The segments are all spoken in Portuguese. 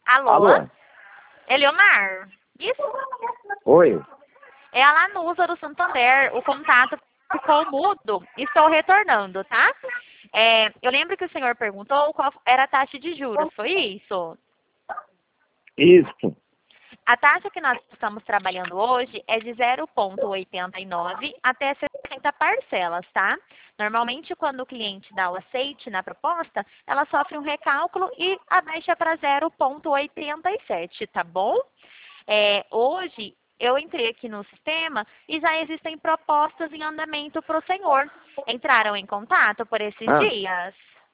Alô? Alô? Eliomar? Isso? Oi? É a Lanusa do Santander. O contato ficou mudo. Estou retornando, tá? Eu lembro que o senhor perguntou qual era a taxa de juros. Foi isso? Isso. A taxa que nós estamos trabalhando hoje é de 0,89 até 60 parcelas, tá? Normalmente, quando o cliente dá o aceite na proposta, ela sofre um recálculo e abaixa para 0,87, tá bom? Hoje, eu entrei aqui no sistema e já existem propostas em andamento para o senhor. Entraram em contato por esses dias?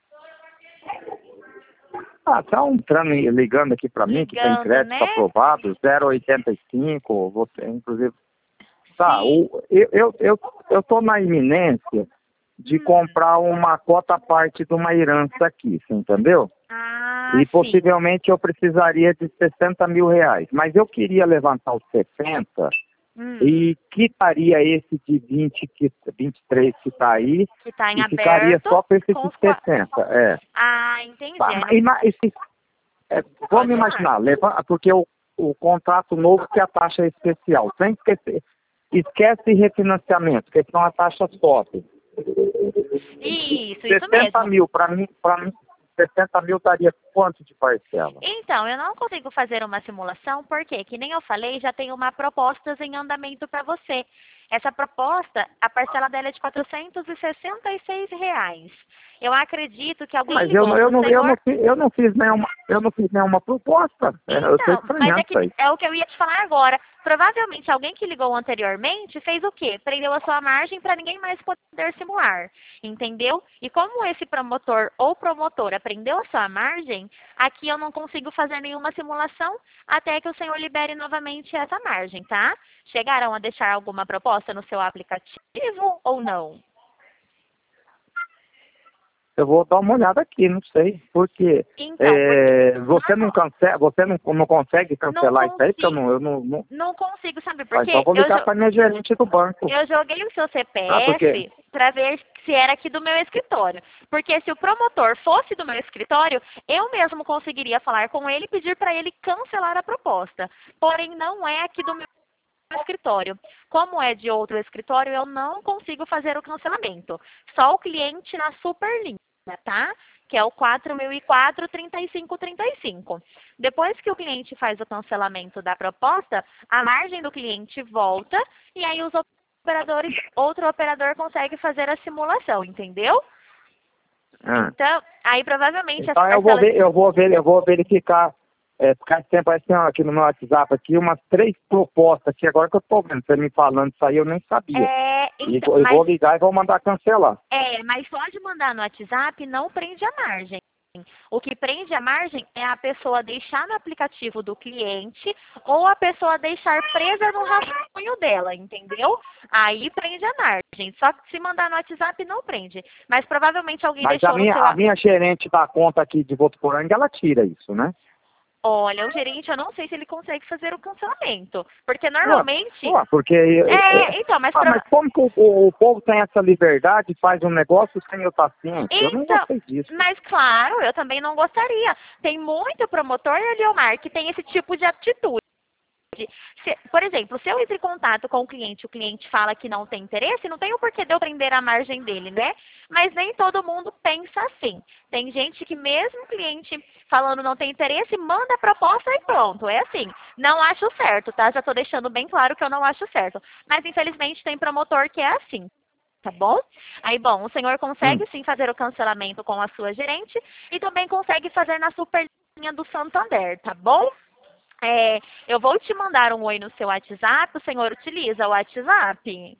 Tá ligando aqui para mim que tem Ligando, crédito né? aprovado, 0,85, você, inclusive. Tá, Sim. eu tô na iminência de comprar uma cota parte de uma herança aqui, você entendeu? Ah, E sim. possivelmente eu precisaria de 60 mil reais. Mas eu queria levantar os 60 e quitaria esse de 23 que está aí Que está em e ficaria aberto. só com esse Com de 60. Ah, entendi. Tá, Aí não... vamos Pode imaginar, falar. porque o contrato novo que a taxa é especial. Sem esquecer. Esquece refinanciamento, que senão a taxa sobe. Isso 60 mesmo. mil, para mim, 60 mil daria quanto de parcela? Então, eu não consigo fazer uma simulação, porque, que nem eu falei, já tem uma proposta em andamento para você. Essa proposta, a parcela dela é de R$ 466. Eu acredito que alguém Mas eu, ligou não- eu, pro não, eu, não, senhor. fi- eu não fiz nenhuma proposta. Eu estou Então, mas estranhando isso aí. é o que eu ia te falar agora. Provavelmente alguém que ligou anteriormente fez o quê? Prendeu a sua margem para ninguém mais poder simular, entendeu? E como esse promotor ou promotora prendeu a sua margem, aqui eu não consigo fazer nenhuma simulação até que o senhor libere novamente essa margem, tá? Chegaram a deixar alguma proposta no seu aplicativo ou não? Eu vou dar uma olhada aqui, não sei. Porque Então, porque você não consegue não cancelar isso aí, porque consigo, eu não. não consigo, sabe por Então eu quê? vou ligar para minha gerente do banco. Eu joguei o seu Porque. CPF para ver se era aqui do meu escritório. Porque se o promotor fosse do meu escritório, eu mesmo conseguiria falar com ele e pedir para ele cancelar a proposta. Porém, não é aqui do meu escritório. Como é de outro escritório, eu não consigo fazer o cancelamento. Só o cliente na Superlinha, tá? Que é o 4004-3535. Depois que o cliente faz o cancelamento da proposta, a margem do cliente volta e aí outro operador consegue fazer a simulação, entendeu? Ah, Então, aí provavelmente as então parcelas... eu vou verificar. Ficar tempo assim, ó, aqui no meu WhatsApp, aqui, umas 3 propostas aqui, agora que eu tô vendo, você me falando isso aí, eu nem sabia. Então, Eu vou ligar e vou mandar cancelar. mas pode mandar no WhatsApp, não prende a margem. O que prende a margem é a pessoa deixar no aplicativo do cliente ou a pessoa deixar presa no rascunho dela, entendeu? Aí prende a margem. Só que se mandar no WhatsApp não prende. Mas provavelmente alguém Mas deixou no seu... a minha gerente da conta aqui de Votuporanga, ela tira isso, né? Olha, o gerente, eu não sei se ele consegue fazer o cancelamento. Porque normalmente... Porque... Então, mas... mas como que o povo tem essa liberdade e faz um negócio sem eu estar ciente? Eu não Então, gostei disso. mas claro, eu também não gostaria. Tem muito promotor, Eliomar, que tem esse tipo de atitude. Por exemplo, se eu entro em contato com o cliente fala que não tem interesse, não tem o porquê de eu prender a margem dele, né? Mas nem todo mundo pensa assim. Tem gente que mesmo o cliente falando não tem interesse, manda a proposta e pronto. É assim. Não acho certo, tá? Já tô deixando bem claro que eu não acho certo. Mas infelizmente tem promotor que é assim. Tá bom? Aí, bom, o senhor consegue sim fazer o cancelamento com a sua gerente e também consegue fazer na Superlinha do Santander, tá bom? Eu vou te mandar um oi no seu WhatsApp, o senhor utiliza o WhatsApp?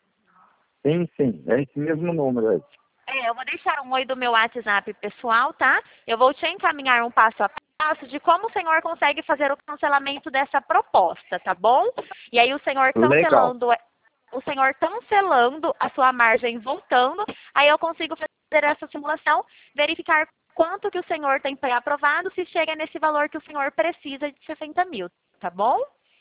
Sim, é esse mesmo número aí. Eu vou deixar um oi do meu WhatsApp pessoal, tá? Eu vou te encaminhar um passo a passo de como o senhor consegue fazer o cancelamento dessa proposta, tá bom? E aí Legal. o senhor cancelando a sua margem voltando, aí eu consigo fazer essa simulação, verificar quanto que o senhor tem pré-aprovado, se chega nesse valor que o senhor precisa de 60 mil, tá bom?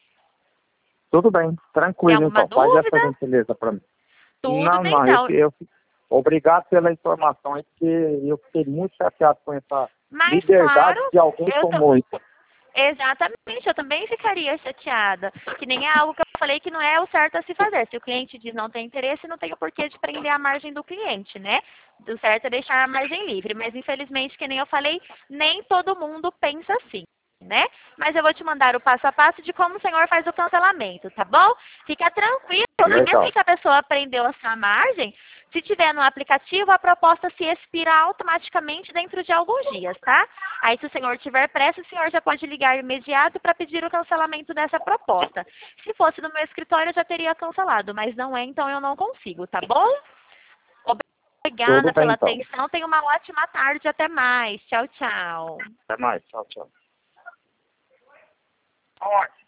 Tudo bem, Tem tranquilo alguma então. Faz essa dúvida? gentileza para mim. Tudo bem, Não, então. obrigado pela informação aí, porque eu fiquei muito chateado com essa Mas, claro, liberdade que alguém tomou. Exatamente, eu também ficaria chateada. Que nem é algo que eu falei que não é o certo a se fazer. Se o cliente diz não tem interesse, não tem o porquê de prender a margem do cliente, né? O certo é deixar a margem livre. Mas infelizmente, que nem eu falei, nem todo mundo pensa assim, né? Mas eu vou te mandar o passo a passo de como o senhor faz o cancelamento, tá bom? Fica tranquilo, que mesmo que a pessoa prendeu a sua margem, se tiver no aplicativo, a proposta se expira automaticamente dentro de alguns dias, tá? Aí, se o senhor tiver pressa, o senhor já pode ligar imediato para pedir o cancelamento dessa proposta. Se fosse no meu escritório, eu já teria cancelado, mas não é, então eu não consigo, tá bom? Tudo Obrigada bem, pela então. atenção. Tenha uma ótima tarde. Até mais. Tchau, tchau. Até mais. Tchau, tchau.